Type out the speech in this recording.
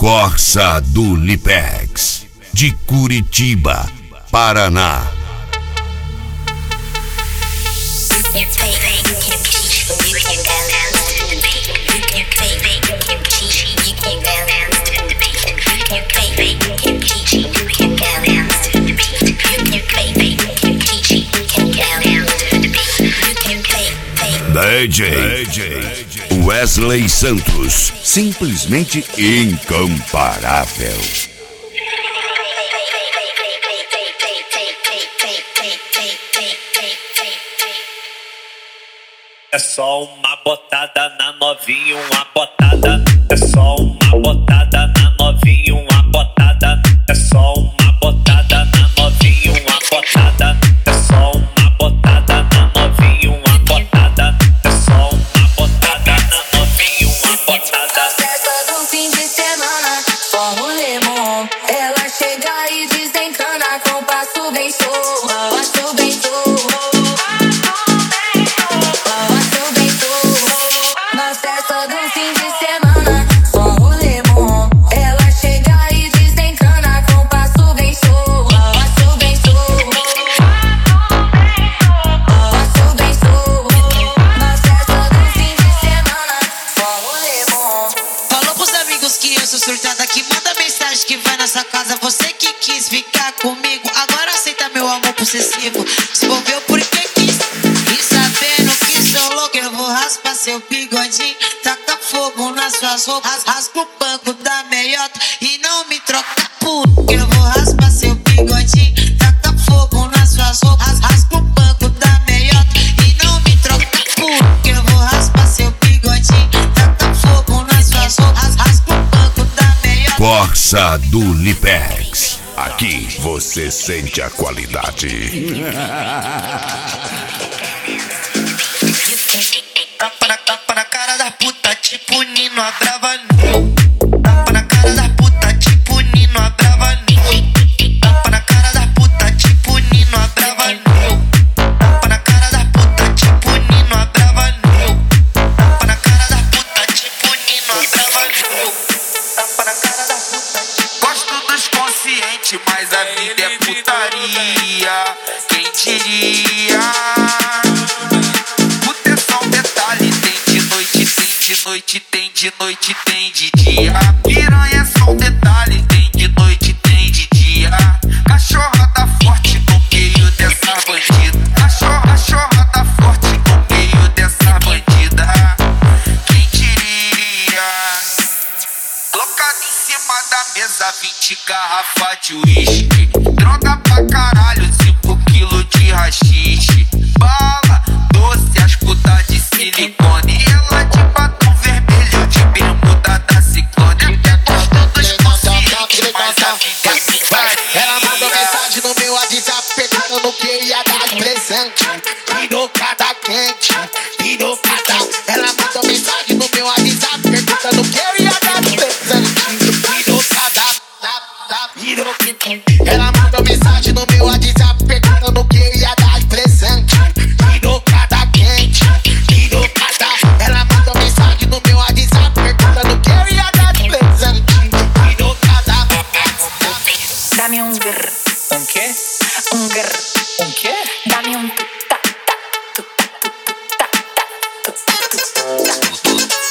Corsa do Lipex, de Curitiba, Paraná. DJ Wesley Santos, simplesmente incomparável. É só uma botada na novinha, uma botada. É só uma botada na novinha, uma botada. É só uma botada na novinha, uma botada. É só uma botada na novinha, uma botada. É só uma botada na novinha, uma botada. Festa do fim de semana, como lemon. Ela chega e desencana com passo bem show, passo bem show. Surtada que manda mensagem que vai nessa casa. Você que quis ficar comigo, agora aceita meu amor possessivo. Se envolveu porque quis, e sabendo que sou louco, eu vou raspar seu bigodinho, taca fogo nas suas roupas, rasga o banco da meiota e não me troca por. Eu vou raspar seu bigodinho, taca fogo nas suas roupas, rasga o banco da meiota e não me troca por. Eu vou raspar seu bigodinho, taca fogo nas suas roupas, rasga o banco da meiota. Corsa do Lipex, aqui você sente a qualidade. Tapa na cara da puta, tipo Nino Abravanel. Tapa na cara da puta, tipo Nino Abravanel. Tapa na cara da puta, tipo Nino Abravanel. Tapa na cara da puta, tipo Nino Abravanel. Tapa na cara da puta, tipo Nino Abravanel. Tapa na cara da puta. Gosto dos conscientes, mas a vida é putaria. Quem diria? De noite, tem de dia. Piranha é só um detalhe. Tem de noite, tem de dia. Cachorrada forte no meio dessa bandida. Cachorrada forte no meio dessa bandida. Quem diria? Colocado em cima da mesa 20 garrafa de uísque. Droga pra caralho, 5 quilos de rachixe. Bala, doce, as putas de silicone. E ela de batom vermelho, de bermuda da Ciclone. Até gosto dos conscientes, mas a vida é putaria. Ela mandou mensagem no meu WhatsApp perguntando que ia dar de presente. Pirocada quente, pirocada. Ela mandou mensagem no meu WhatsApp perguntando que eu ia dar de presente. Pirocada, pirocada. Ela mandou mensagem no meu WhatsApp perguntando que eu ia dar de presente. Pirocada quente, pirocada. Ela mandou mensagem no meu WhatsApp perguntando que eu ia dar de presente. Pirocada. Dame un grr. Um quê? Un grr. Um quê? Dame un ta ta ta ta ta ta ta ta ta.